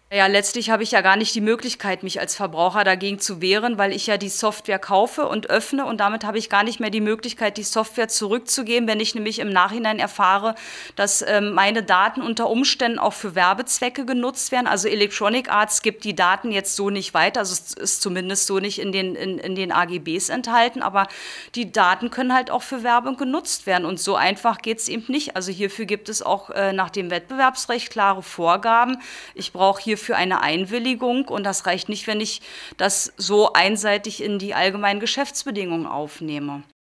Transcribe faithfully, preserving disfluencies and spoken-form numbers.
Ja, letztlich habe ich ja gar nicht die Möglichkeit, mich als Verbraucher dagegen zu wehren, weil ich ja die Software kaufe und öffne und damit habe ich gar nicht mehr die Möglichkeit, die Software zurückzugeben, wenn ich nämlich im Nachhinein erfahre, dass ähm, meine Daten unter Umständen auch für Werbezwecke genutzt werden. Also Electronic Arts gibt die Daten jetzt so nicht weiter, also es ist zumindest so nicht in den, in, in den A G Bs enthalten, aber die Daten können halt auch für Werbung genutzt werden und so einfach geht es eben nicht. Also hierfür gibt es auch äh, nach dem Wettbewerbsrecht klare Vorgaben. Ich brauche hier für eine Einwilligung und das reicht nicht, wenn ich das so einseitig in die allgemeinen Geschäftsbedingungen aufnehme.